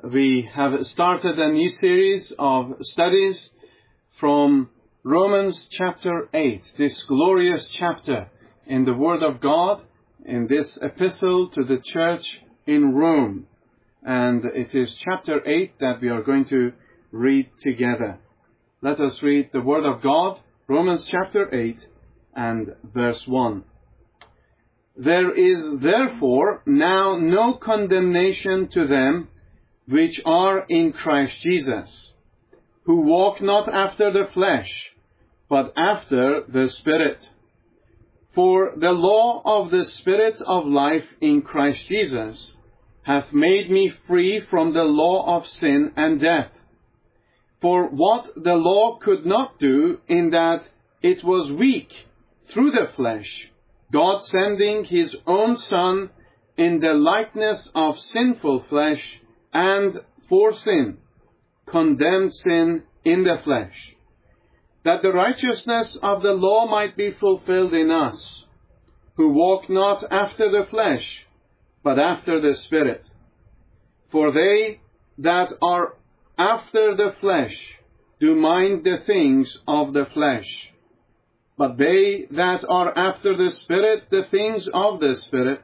we have started a new series of studies from Romans chapter 8, this glorious chapter in the Word of God, in this epistle to the church in Rome. And it is chapter 8 that we are going to read together. Let us read the Word of God, Romans chapter 8 and verse 1. There is therefore now no condemnation to them which are in Christ Jesus, who walk not after the flesh, but after the Spirit. For the law of the Spirit of life in Christ Jesus hath made me free from the law of sin and death. For what the law could not do, in that it was weak through the flesh, God sending his own Son in the likeness of sinful flesh, and for sin, condemned sin in the flesh, that the righteousness of the law might be fulfilled in us, who walk not after the flesh, but after the Spirit. For they that are after the flesh do mind the things of the flesh, but they that are after the Spirit, the things of the Spirit.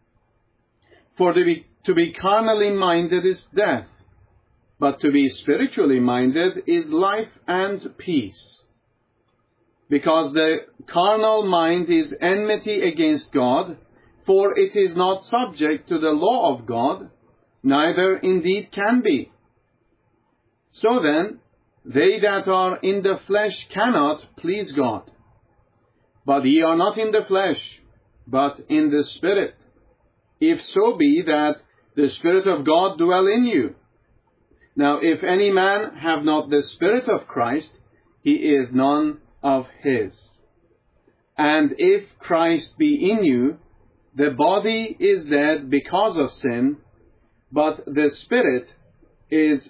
For to be carnally minded is death, but to be spiritually minded is life and peace. Because the carnal mind is enmity against God, for it is not subject to the law of God, neither indeed can be. So then, they that are in the flesh cannot please God. But ye are not in the flesh, but in the Spirit, if so be that the Spirit of God dwell in you. Now if any man have not the Spirit of Christ, he is none of his. And if Christ be in you, the body is dead because of sin, but the Spirit is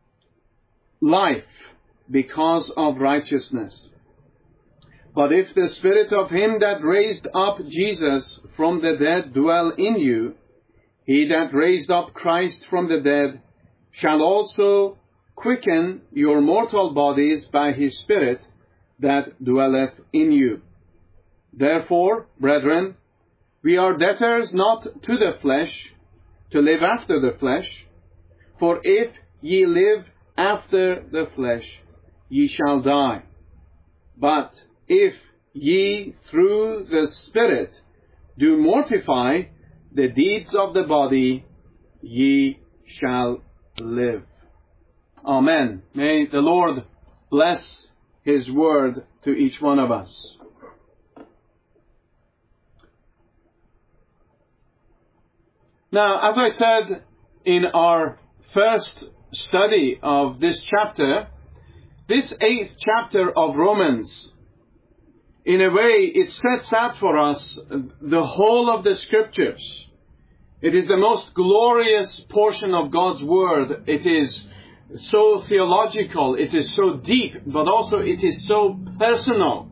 life because of righteousness. But if the Spirit of him that raised up Jesus from the dead dwell in you, he that raised up Christ from the dead shall also quicken your mortal bodies by his Spirit that dwelleth in you. Therefore, brethren, we are debtors not to the flesh, to live after the flesh. For if ye live after the flesh, ye shall die. But if ye through the Spirit do mortify the deeds of the body, ye shall live. Amen. May the Lord bless his word to each one of us. Now, as I said in our first study of this chapter, this 8th chapter of Romans, in a way, it sets out for us the whole of the Scriptures. It is the most glorious portion of God's Word. It is so theological, it is so deep, but also it is so personal.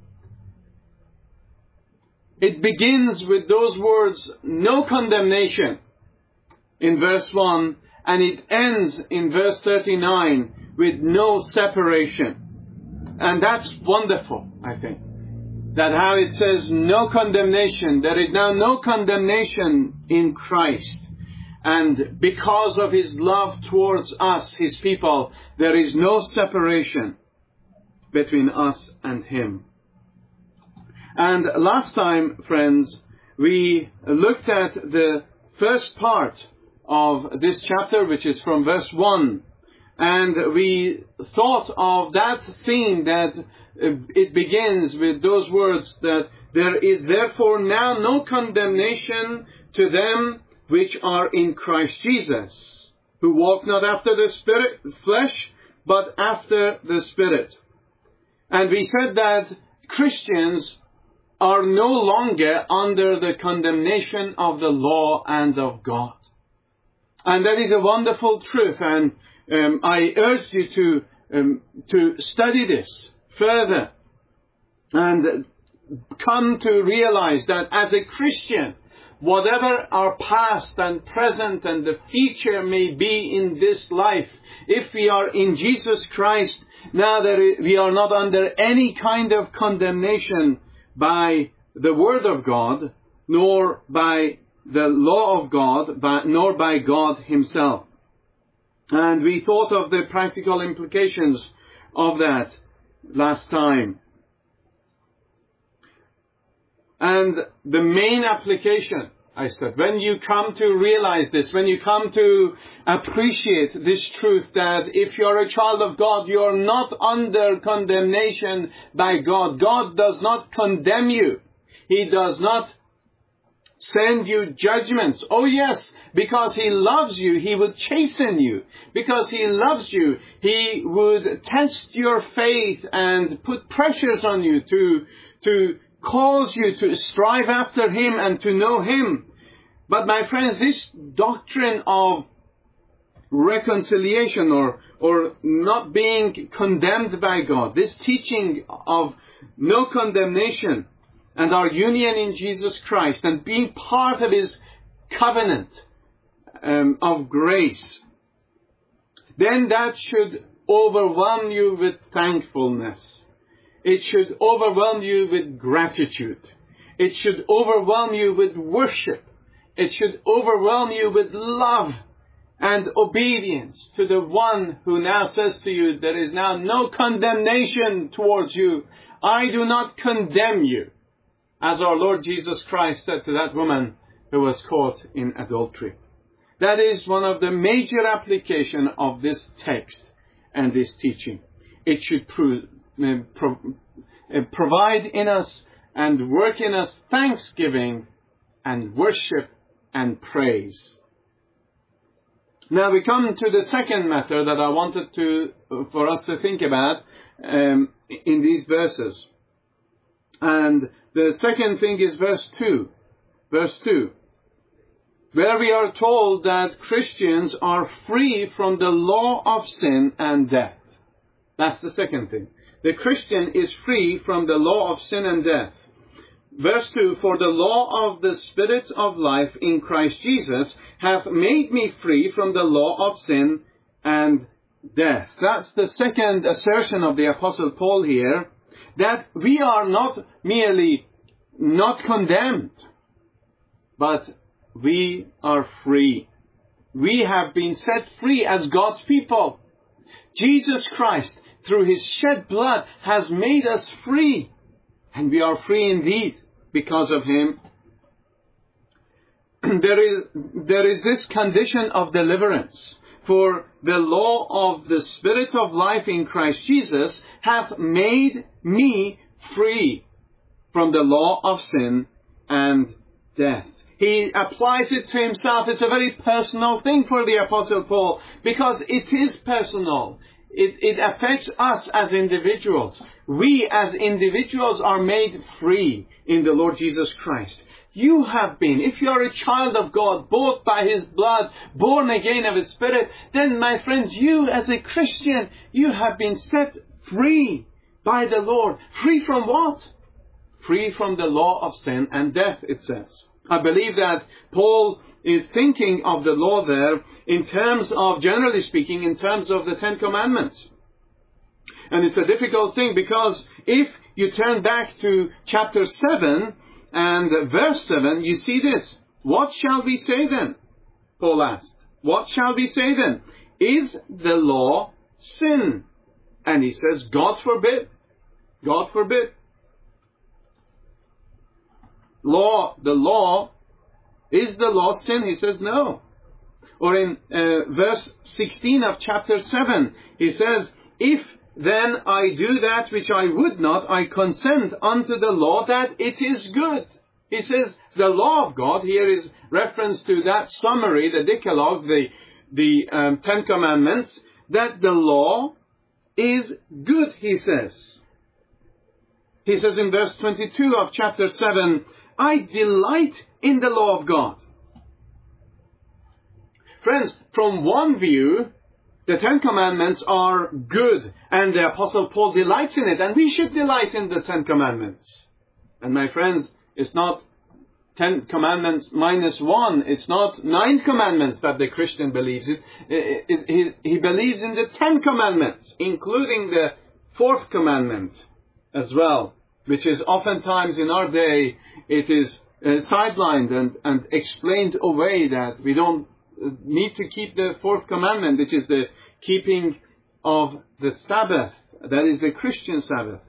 It begins with those words, no condemnation, in verse 1, and it ends in verse 39 with no separation. And that's wonderful, I think. That how it says no condemnation, there is now no condemnation in Christ. And because of his love towards us, his people, there is no separation between us and him. And last time, friends, we looked at the first part of this chapter, which is from verse 1. And we thought of that theme that it begins with those words that there is therefore now no condemnation to them which are in Christ Jesus, who walk not after the flesh, but after the Spirit. And we said that Christians are no longer under the condemnation of the law and of God. And that is a wonderful truth, and I urge you to study this further and come to realize that as a Christian, whatever our past and present and the future may be in this life, if we are in Jesus Christ, now that we are not under any kind of condemnation by the Word of God, nor by the law of God, nor by God Himself. And we thought of the practical implications of that last time. And the main application, I said, when you come to realize this, when you come to appreciate this truth that if you're a child of God, you're not under condemnation by God. God does not condemn you. He does not send you judgments. Oh yes, because He loves you, He would chasten you. Because He loves you, He would test your faith and put pressures on you to cause you to strive after Him and to know Him. But my friends, this doctrine of reconciliation or not being condemned by God, this teaching of no condemnation and our union in Jesus Christ and being part of His covenant of grace, then that should overwhelm you with thankfulness. It should overwhelm you with gratitude. It should overwhelm you with worship. It should overwhelm you with love and obedience to the one who now says to you, there is now no condemnation towards you. I do not condemn you. As our Lord Jesus Christ said to that woman who was caught in adultery. That is one of the major applications of this text and this teaching. It should provide in us and work in us thanksgiving and worship and praise. Now we come to the second matter that I wanted for us to think about in these verses. And the second thing is verse 2. Verse 2. Where we are told that Christians are free from the law of sin and death. That's the second thing. The Christian is free from the law of sin and death. Verse 2, for the law of the Spirit of life in Christ Jesus hath made me free from the law of sin and death. That's the second assertion of the Apostle Paul here, that we are not merely not condemned, but we are free. We have been set free as God's people. Jesus Christ, through His shed blood, has made us free. And we are free indeed because of Him. There is this condition of deliverance. For the law of the Spirit of life in Christ Jesus hath made me free from the law of sin and death. He applies it to himself. It's a very personal thing for the Apostle Paul because it is personal. It affects us as individuals. We as individuals are made free in the Lord Jesus Christ. You have been, if you are a child of God, bought by His blood, born again of His Spirit, then my friends, you as a Christian, you have been set free by the Lord. Free from what? Free from the law of sin and death, it says. I believe that Paul is thinking of the law there in terms of, generally speaking, in terms of the Ten Commandments. And it's a difficult thing because if you turn back to chapter 7 and verse 7, you see this. What shall we say then? Paul asked. What shall we say then? Is the law sin? And he says, God forbid. God forbid. Is the law sin? He says no. Or in verse 16 of chapter 7, he says, if then I do that which I would not, I consent unto the law that it is good. He says the law of God, here is reference to that summary, the Decalogue, the Ten Commandments, that the law is good, he says. He says in verse 22 of chapter 7, I delight in the law of God. Friends, from one view, the Ten Commandments are good, and the Apostle Paul delights in it, and we should delight in the Ten Commandments. And my friends, it's not 10 commandments minus 1. It's not 9 commandments that the Christian believes in. He believes in the 10 commandments, including the 4th commandment as well, which is oftentimes in our day, it is sidelined and explained away, that we don't need to keep the 4th commandment, which is the keeping of the Sabbath. That is the Christian Sabbath.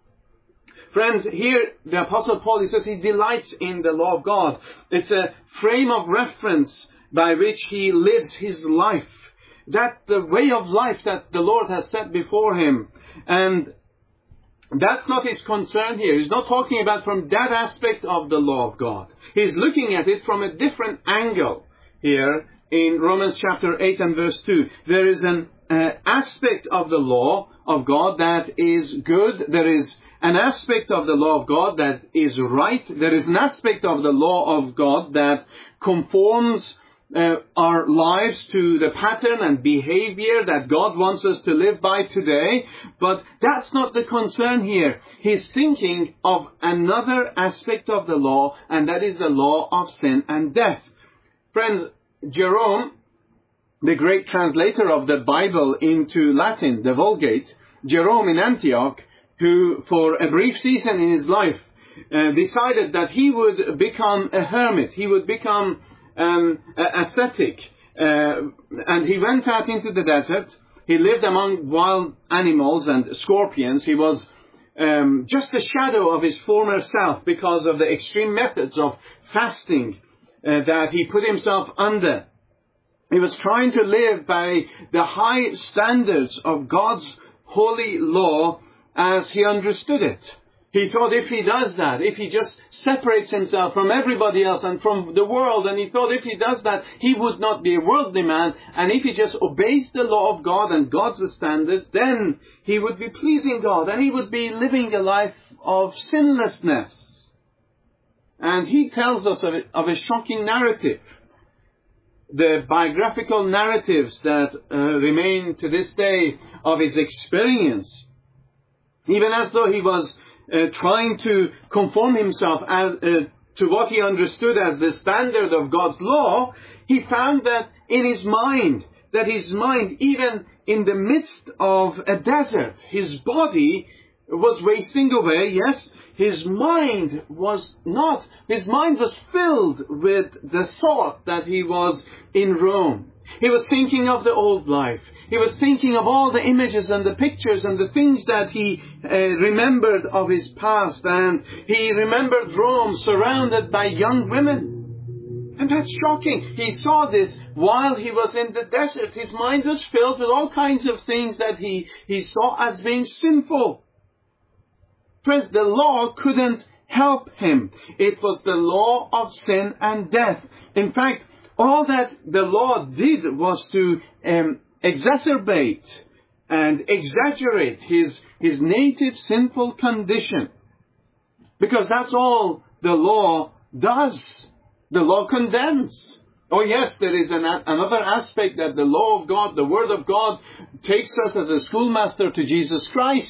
Friends, here the Apostle Paul, he says he delights in the law of God. It's a frame of reference by which he lives his life. That the way of life that the Lord has set before him. And that's not his concern here. He's not talking about from that aspect of the law of God. He's looking at it from a different angle here in Romans chapter 8 and verse 2. There is an aspect of the law of God that is good. There is an aspect of the law of God that is right. There is an aspect of the law of God that conforms our lives to the pattern and behavior that God wants us to live by today. But that's not the concern here. He's thinking of another aspect of the law, and that is the law of sin and death. Friends, Jerome, the great translator of the Bible into Latin, the Vulgate, Jerome in Antioch, who for a brief season in his life decided that he would become a hermit. He would become ascetic. And he went out into the desert. He lived among wild animals and scorpions. He was just a shadow of his former self because of the extreme methods of fasting that he put himself under. He was trying to live by the high standards of God's holy law as he understood it. He thought if he does that, if he just separates himself from everybody else and from the world, and he thought if he does that, he would not be a worldly man, and if he just obeys the law of God and God's standards, then he would be pleasing God, and he would be living a life of sinlessness. And he tells us of a shocking narrative. The biographical narratives that remain to this day of his experience, even as though he was trying to conform himself to what he understood as the standard of God's law, he found that in his mind, even in the midst of a desert, his body was wasting away, yes. His mind was not. His mind was filled with the thought that he was in Rome. He was thinking of the old life. He was thinking of all the images and the pictures and the things that he remembered of his past. And he remembered Rome surrounded by young women. And that's shocking. He saw this while he was in the desert. His mind was filled with all kinds of things that he saw as being sinful. Friends, the law couldn't help him. It was the law of sin and death. In fact, all that the law did was to exacerbate and exaggerate his native sinful condition. Because that's all the law does. The law condemns. Oh yes, there is another aspect that the law of God, the Word of God, takes us as a schoolmaster to Jesus Christ.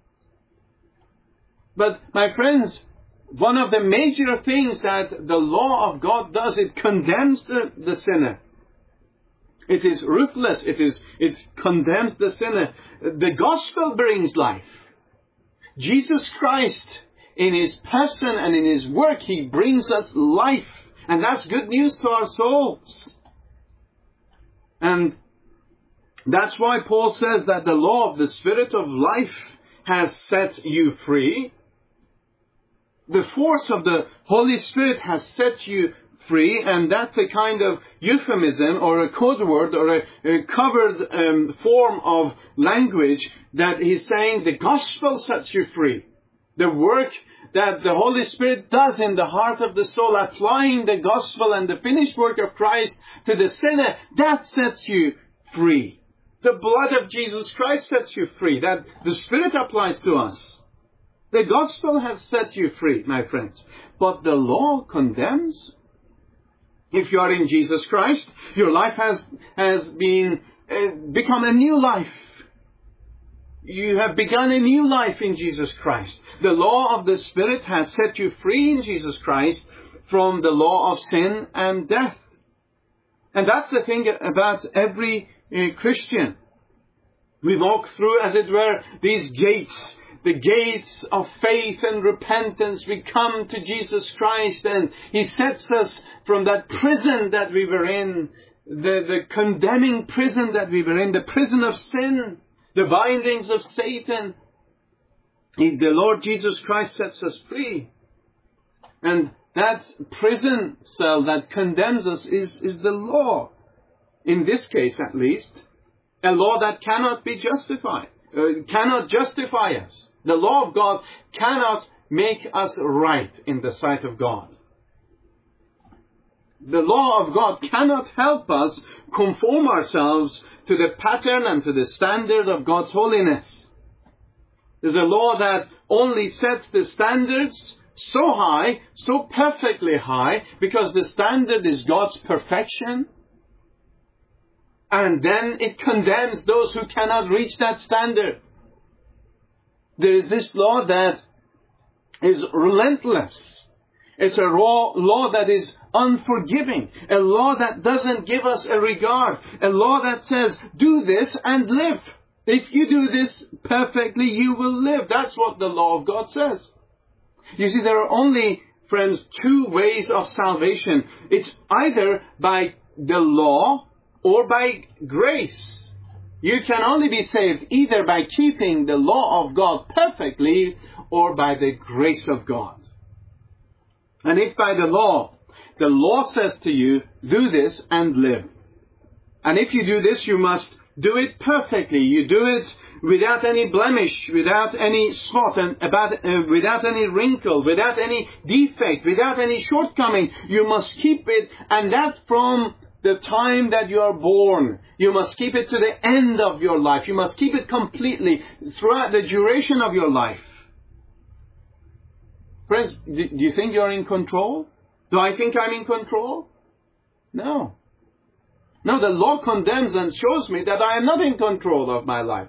But my friends, one of the major things that the law of God does, it condemns the sinner. It is ruthless. It condemns the sinner. The gospel brings life. Jesus Christ, in his person and in his work, he brings us life. And that's good news to our souls. And that's why Paul says that the law of the Spirit of life has set you free. The force of the Holy Spirit has set you free, and that's a kind of euphemism or a code word or a covered form of language that he's saying the gospel sets you free. The work that the Holy Spirit does in the heart of the soul, applying the gospel and the finished work of Christ to the sinner, that sets you free. The blood of Jesus Christ sets you free. That the Spirit applies to us. The gospel has set you free, my friends. But the law condemns. If you are in Jesus Christ, your life has become a new life. You have begun a new life in Jesus Christ. The law of the Spirit has set you free in Jesus Christ from the law of sin and death. And that's the thing about every Christian. We walk through, as it were, these gates, the gates of faith and repentance. We come to Jesus Christ and He sets us from that prison that we were in, the condemning prison that we were in, the prison of sin, the bindings of Satan. The Lord Jesus Christ sets us free. And that prison cell that condemns us is the law. In this case, at least, a law that cannot be justified, cannot justify us. The law of God cannot make us right in the sight of God. The law of God cannot help us conform ourselves to the pattern and to the standard of God's holiness. There's a law that only sets the standards so high, so perfectly high, because the standard is God's perfection. And then it condemns those who cannot reach that standard. There is this law that is relentless. It's a law that is unforgiving. A law that doesn't give us a regard. A law that says, do this and live. If you do this perfectly, you will live. That's what the law of God says. You see, there are only, friends, two ways of salvation. It's either by the law or by grace. You can only be saved either by keeping the law of God perfectly or by the grace of God. And if by the law says to you, do this and live. And if you do this, you must do it perfectly. You do it without any blemish, without any spot, and without any wrinkle, without any defect, without any shortcoming. You must keep it, and that from the time that you are born. You must keep it to the end of your life. You must keep it completely throughout the duration of your life. Friends, do you think you're in control? Do I think I'm in control? No. No, the law condemns and shows me that I am not in control of my life.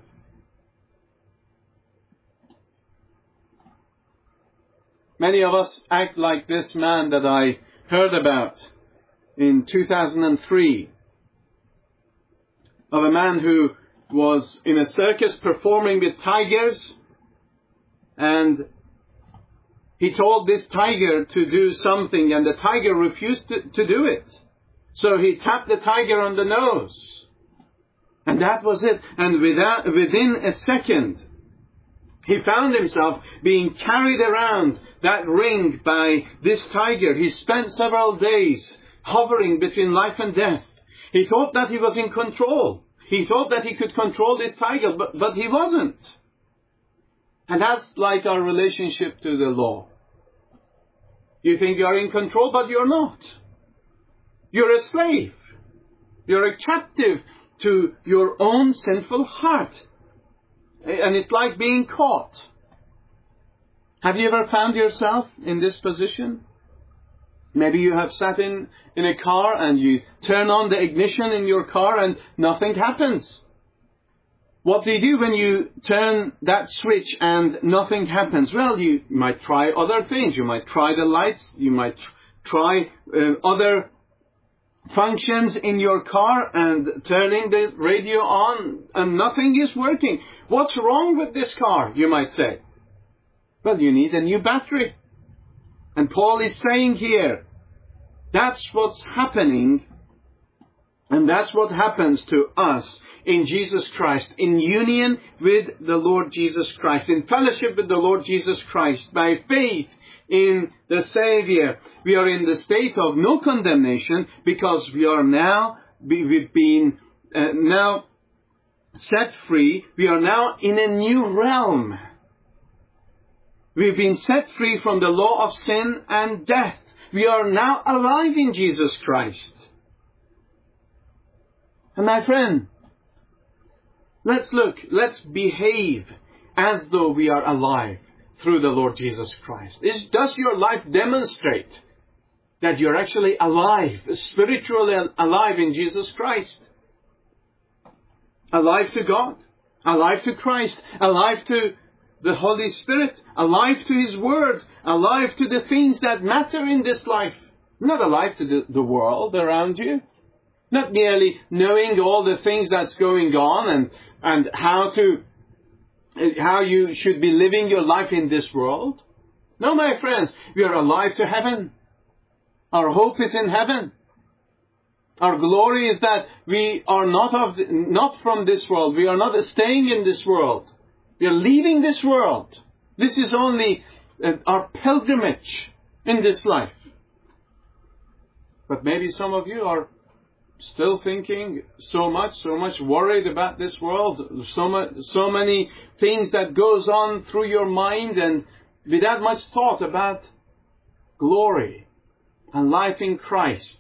Many of us act like this man that I heard about in 2003, of a man who was in a circus performing with tigers, and he told this tiger to do something, and the tiger refused to do it. So he tapped the tiger on the nose. And that was it. And within a second, he found himself being carried around that ring by this tiger. He spent several days hovering between life and death. He thought that he was in control. He thought that he could control this tiger, but he wasn't. And that's like our relationship to the law. You think you're in control, but you're not. You're a slave. You're a captive to your own sinful heart. And it's like being caught. Have you ever found yourself in this position? Maybe you have sat in a car and you turn on the ignition in your car and nothing happens. What do you do when you turn that switch and nothing happens? Well, you might try other things. You might try the lights. You might try other functions in your car and turning the radio on, and nothing is working. What's wrong with this car, you might say? Well, you need a new battery. And Paul is saying here, that's what's happening, and that's what happens to us in Jesus Christ, in union with the Lord Jesus Christ, in fellowship with the Lord Jesus Christ, by faith in the Savior. We are in the state of no condemnation because we've been now set free. We are now in a new realm. We've been set free from the law of sin and death. We are now alive in Jesus Christ. And my friend, let's behave as though we are alive through the Lord Jesus Christ. Does your life demonstrate that you're actually alive, spiritually alive in Jesus Christ? Alive to God, alive to Christ, alive to the Holy Spirit, alive to His Word, alive to the things that matter in this life. Not a life to the world around you. Not merely knowing all the things that's going on and how you should be living your life in this world. No, my friends, we are alive to heaven. Our hope is in heaven. Our glory is that we are not from this world. We are not staying in this world. We are leaving this world. This is only our pilgrimage in this life. But maybe some of you are still thinking so much worried about this world, so many things that goes on through your mind, and without much thought about glory and life in Christ.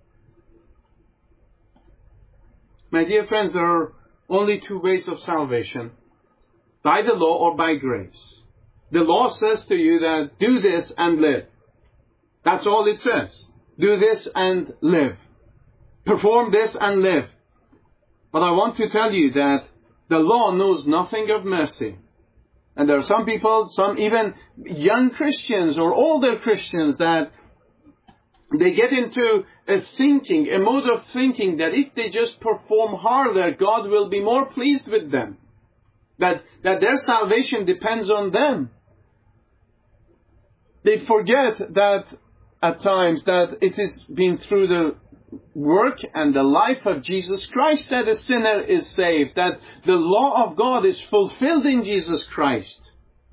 My dear friends, there are only two ways of salvation: by the law or by grace. The law says to you that do this and live. That's all it says. Do this and live. Perform this and live. But I want to tell you that the law knows nothing of mercy. And there are some people, some even young Christians or older Christians, that they get into a mode of thinking that if they just perform harder, God will be more pleased with them. That their salvation depends on them. They forget that at times that it is been through the work and the life of Jesus Christ that a sinner is saved, that the law of God is fulfilled in Jesus Christ.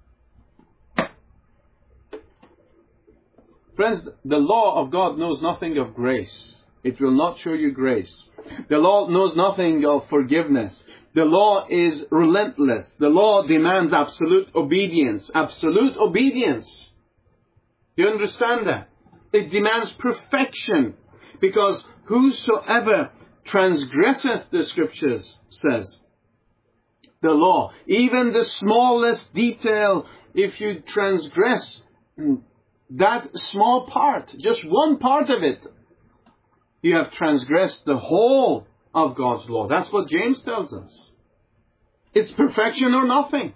Friends, the law of God knows nothing of grace. It will not show you grace. The law knows nothing of forgiveness. The law is relentless. The law demands absolute obedience. Absolute obedience. Do you understand that? It demands perfection. Because whosoever transgresseth, the Scriptures says, the law, even the smallest detail, if you transgress that small part, just one part of it, you have transgressed the whole of God's law. That's what James tells us. It's perfection or nothing.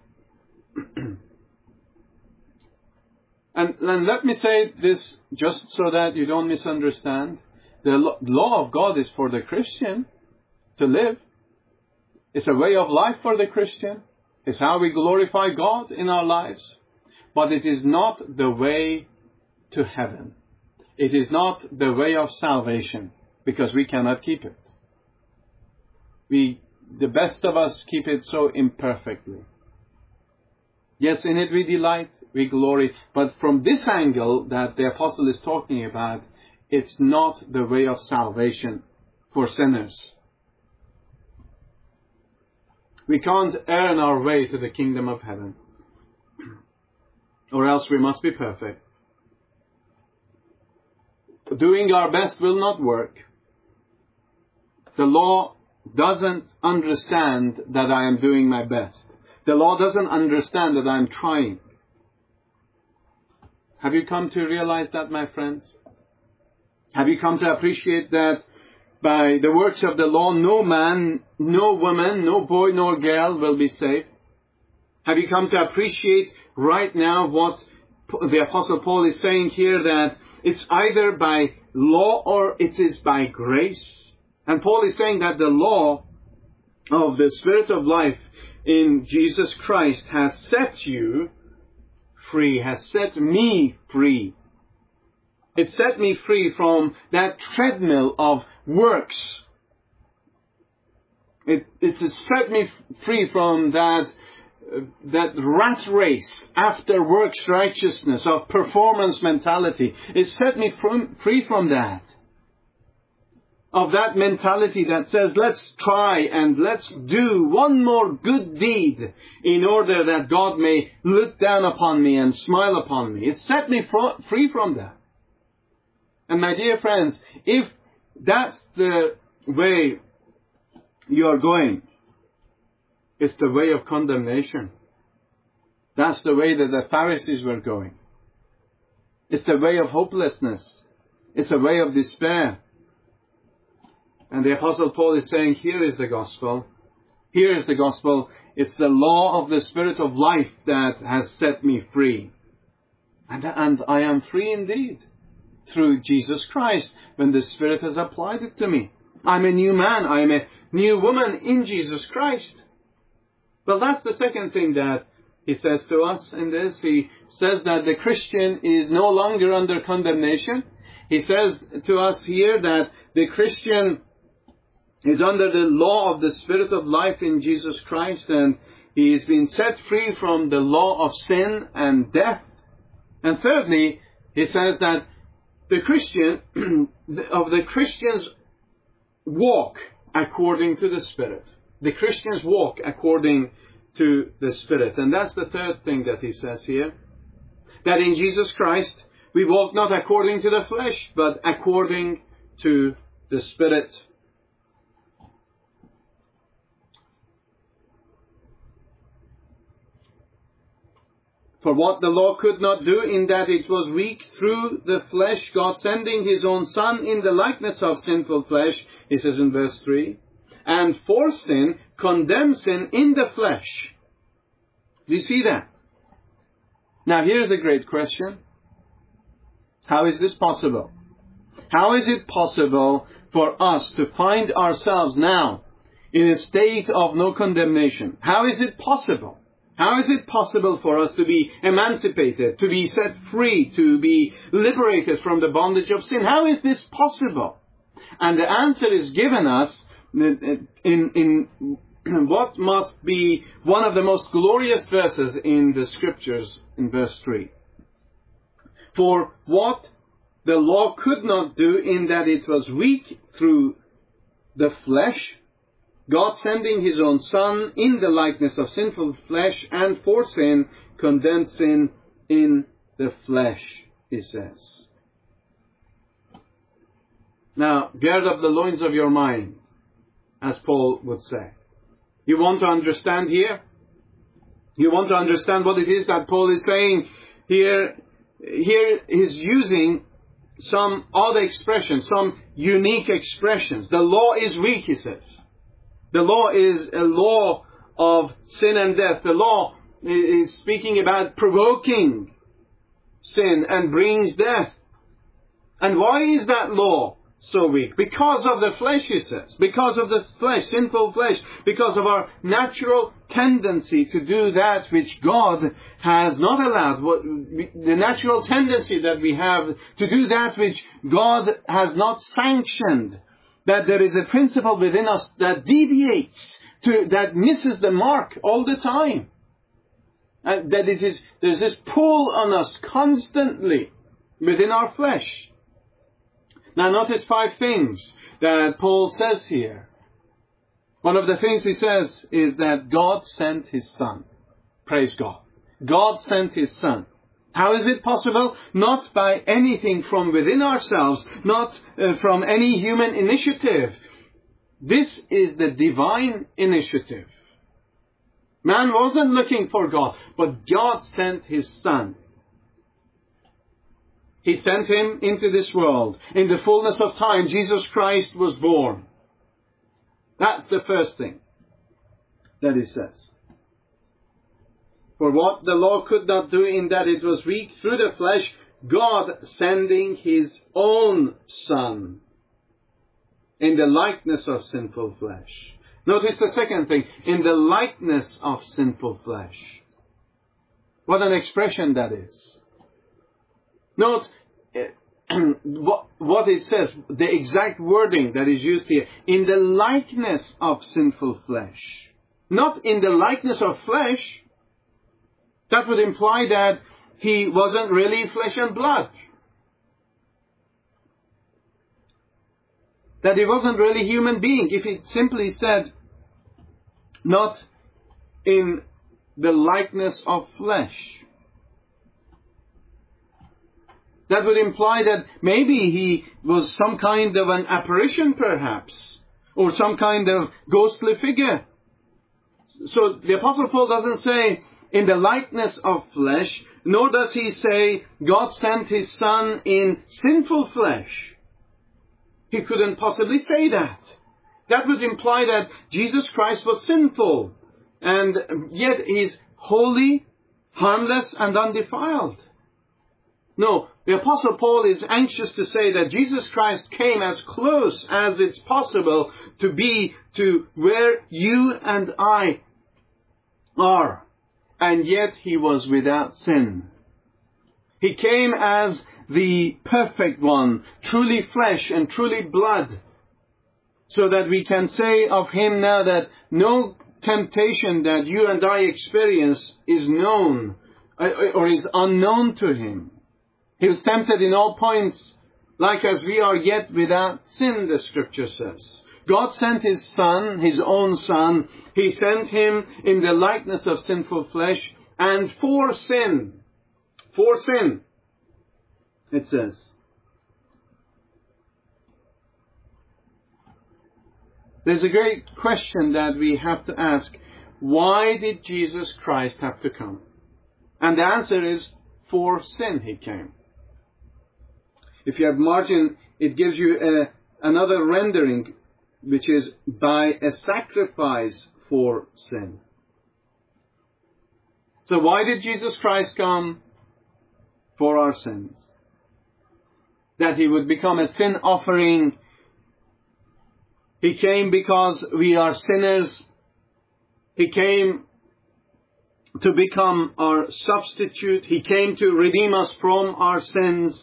And let me say this just so that you don't misunderstand. The law of God is for the Christian to live. It's a way of life for the Christian. It's how we glorify God in our lives. But it is not the way to heaven. It is not the way of salvation, because we cannot keep it. The best of us keep it so imperfectly. Yes, in it we delight, we glory. But from this angle that the apostle is talking about, it's not the way of salvation for sinners. We can't earn our way to the kingdom of heaven, or else we must be perfect. Doing our best will not work. The law doesn't understand that I am doing my best. The law doesn't understand that I am trying. Have you come to realize that, my friends? Have you come to appreciate that by the works of the law, no man, no woman, no boy, nor girl will be saved? Have you come to appreciate right now what the Apostle Paul is saying here, that it's either by law or it is by grace? And Paul is saying that the law of the Spirit of life in Jesus Christ has set you free, has set me free. It set me free from that treadmill of works. It has set me free from that rat race after works righteousness, of performance mentality. It set me free from that. Of that mentality that says, let's try and let's do one more good deed in order that God may look down upon me and smile upon me. It set me free from that. And my dear friends, if that's the way you are going, it's the way of condemnation. That's the way that the Pharisees were going. It's the way of hopelessness. It's a way of despair. And the Apostle Paul is saying, here is the gospel. Here is the gospel. It's the law of the Spirit of life that has set me free. And I am free indeed. through Jesus Christ when the Spirit has applied it to me. I'm a new man. I'm a new woman in Jesus Christ. Well, that's the second thing that he says to us in this. He says that the Christian is no longer under condemnation. He says to us here that the Christian is under the law of the Spirit of life in Jesus Christ, and he has been set free from the law of sin and death. And thirdly, he says that the Christians walk according to the Spirit. The Christians walk according to the Spirit. And that's the third thing that he says here. That in Jesus Christ, we walk not according to the flesh, but according to the Spirit. For what the law could not do, in that it was weak through the flesh, God sending His own Son in the likeness of sinful flesh, he says in verse 3, and for sin, condemned sin in the flesh. Do you see that? Now here's a great question. How is this possible? How is it possible for us to find ourselves now in a state of no condemnation? How is it possible? How is it possible for us to be emancipated, to be set free, to be liberated from the bondage of sin? How is this possible? And the answer is given us in what must be one of the most glorious verses in the Scriptures, in verse 3. For what the law could not do, in that it was weak through the flesh, God sending His own Son in the likeness of sinful flesh, and for sin, condemned sin in the flesh, he says. Now, gird up the loins of your mind, as Paul would say. You want to understand here? You want to understand what it is that Paul is saying here? Here he's using some odd expressions, some unique expressions. The law is weak, he says. The law is a law of sin and death. The law is speaking about provoking sin and brings death. And why is that law so weak? Because of the flesh, he says. Because of the flesh, sinful flesh. Because of our natural tendency to do that which God has not allowed. The natural tendency that we have to do that which God has not sanctioned. That there is a principle within us that deviates, that misses the mark all the time. And that there's this pull on us constantly within our flesh. Now notice 5 things that Paul says here. One of the things he says is that God sent His Son. Praise God. God sent His Son. How is it possible? Not by anything from within ourselves, not from any human initiative. This is the divine initiative. Man wasn't looking for God, but God sent His Son. He sent Him into this world. In the fullness of time, Jesus Christ was born. That's the first thing that he says. For what the law could not do, in that it was weak through the flesh, God sending His own Son in the likeness of sinful flesh. Notice the second thing, in the likeness of sinful flesh. What an expression that is. Note what it says, the exact wording that is used here. In the likeness of sinful flesh. Not in the likeness of flesh. That would imply that He wasn't really flesh and blood. That He wasn't really a human being. If it simply said, not in the likeness of flesh. That would imply that maybe He was some kind of an apparition perhaps. Or some kind of ghostly figure. So the Apostle Paul doesn't say, in the likeness of flesh, nor does he say, God sent His Son in sinful flesh. He couldn't possibly say that. That would imply that Jesus Christ was sinful, and yet He's holy, harmless, and undefiled. No, the Apostle Paul is anxious to say that Jesus Christ came as close as it's possible to be to where you and I are. And yet He was without sin. He came as the perfect one, truly flesh and truly blood, so that we can say of Him now that no temptation that you and I experience is known or is unknown to Him. He was tempted in all points, like as we are, yet without sin, the Scripture says. God sent His Son, His own Son. He sent Him in the likeness of sinful flesh, and for sin, it says. There's a great question that we have to ask. Why did Jesus Christ have to come? And the answer is, for sin He came. If you have margin, it gives you another rendering, which is by a sacrifice for sin. So why did Jesus Christ come? For our sins. That He would become a sin offering. He came because we are sinners. He came to become our substitute. He came to redeem us from our sins.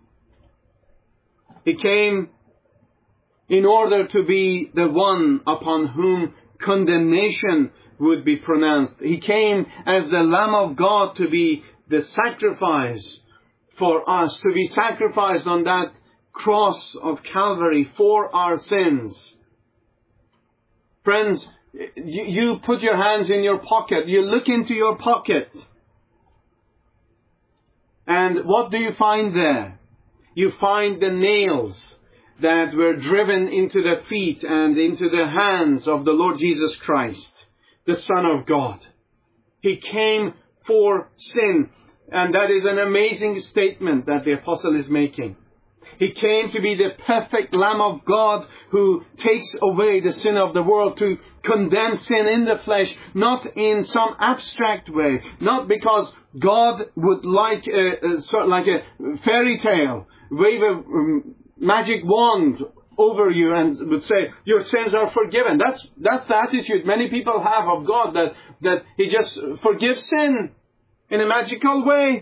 He came in order to be the one upon whom condemnation would be pronounced. He came as the Lamb of God to be the sacrifice for us, to be sacrificed on that cross of Calvary for our sins. Friends, you put your hands in your pocket, you look into your pocket, and what do you find there? You find the nails that were driven into the feet and into the hands of the Lord Jesus Christ, the Son of God. He came for sin. And that is an amazing statement that the apostle is making. He came to be the perfect Lamb of God who takes away the sin of the world, to condemn sin in the flesh, not in some abstract way, not because God would like a fairy tale, wave a magic wand over you and would say, your sins are forgiven. That's the attitude many people have of God, that He just forgives sin in a magical way.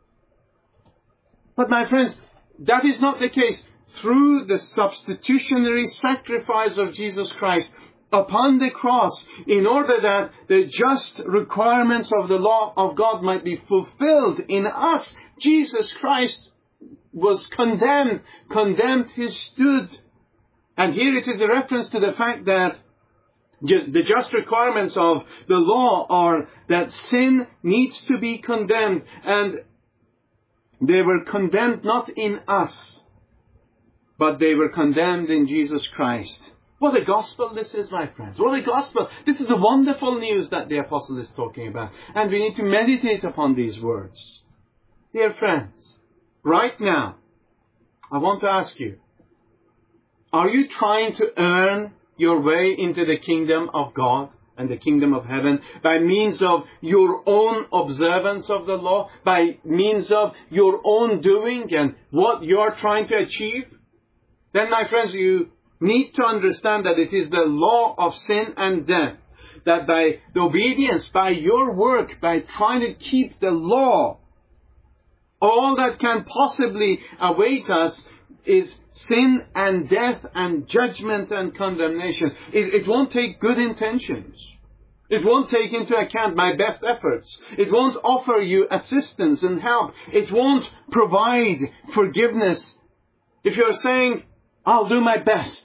But my friends, that is not the case. Through the substitutionary sacrifice of Jesus Christ upon the cross, in order that the just requirements of the law of God might be fulfilled in us, Jesus Christ was condemned. Condemned He stood. And here it is a reference to the fact that the just requirements of the law are that sin needs to be condemned. And they were condemned not in us, but they were condemned in Jesus Christ. What a gospel this is, my friends. What a gospel. This is the wonderful news that the apostle is talking about. And we need to meditate upon these words. Dear friends, right now, I want to ask you, are you trying to earn your way into the kingdom of God and the kingdom of heaven by means of your own observance of the law, by means of your own doing and what you are trying to achieve? Then, my friends, you need to understand that it is the law of sin and death, that by the obedience, by your work, by trying to keep the law, all that can possibly await us is sin and death and judgment and condemnation. It won't take good intentions. It won't take into account my best efforts. It won't offer you assistance and help. It won't provide forgiveness. If you're saying, I'll do my best,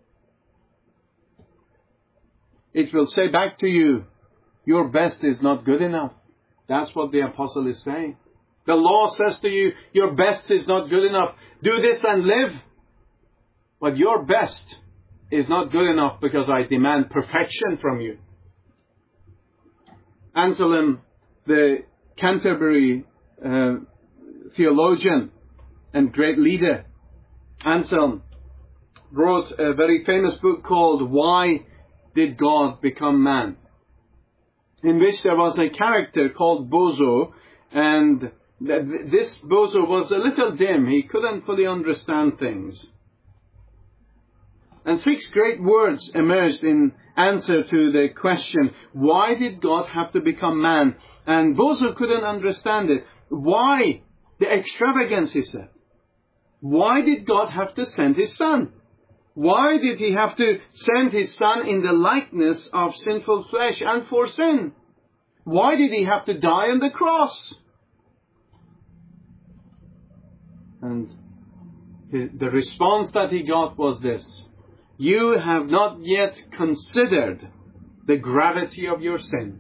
it will say back to you, your best is not good enough. That's what the apostle is saying. The law says to you, your best is not good enough. Do this and live. But your best is not good enough because I demand perfection from you. Anselm, the Canterbury theologian and great leader, Anselm wrote a very famous book called Why Did God Become Man?, in which there was a character called Bozo, and This bozo was a little dim. He couldn't fully understand things. And 6 great words emerged in answer to the question, why did God have to become man? And Bozo couldn't understand it. Why the extravagance, he said? Why did God have to send his son? Why did he have to send his son in the likeness of sinful flesh and for sin? Why did he have to die on the cross? And the response that he got was this: you have not yet considered the gravity of your sin.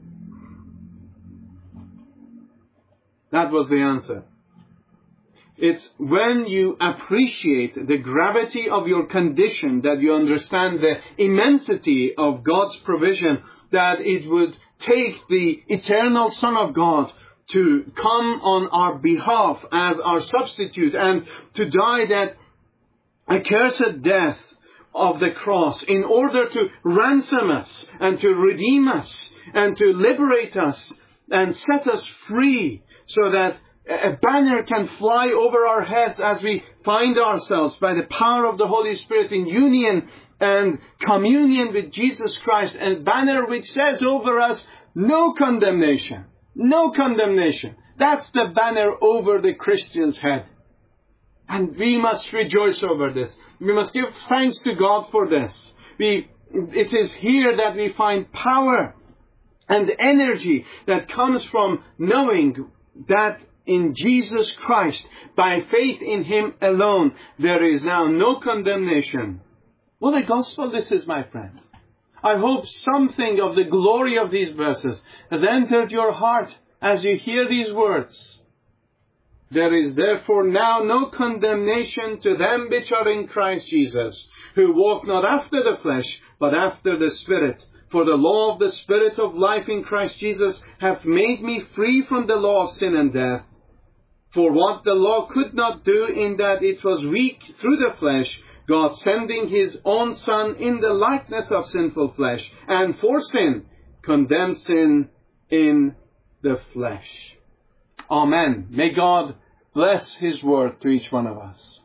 That was the answer. It's when you appreciate the gravity of your condition that you understand the immensity of God's provision, that it would take the eternal Son of God to come on our behalf as our substitute and to die that accursed death of the cross in order to ransom us and to redeem us and to liberate us and set us free, so that a banner can fly over our heads as we find ourselves by the power of the Holy Spirit in union and communion with Jesus Christ, a banner which says over us, no condemnation, no condemnation. That's the banner over the Christian's head. And we must rejoice over this. We must give thanks to God for this. It is here that we find power and energy that comes from knowing that in Jesus Christ, by faith in Him alone, there is now no condemnation. What a gospel this is, my friends. I hope something of the glory of these verses has entered your heart as you hear these words. There is therefore now no condemnation to them which are in Christ Jesus, who walk not after the flesh, but after the Spirit. For the law of the Spirit of life in Christ Jesus hath made me free from the law of sin and death. For what the law could not do, in that it was weak through the flesh, God sending His own Son in the likeness of sinful flesh, and for sin, condemned sin in the flesh. Amen. May God bless His word to each one of us.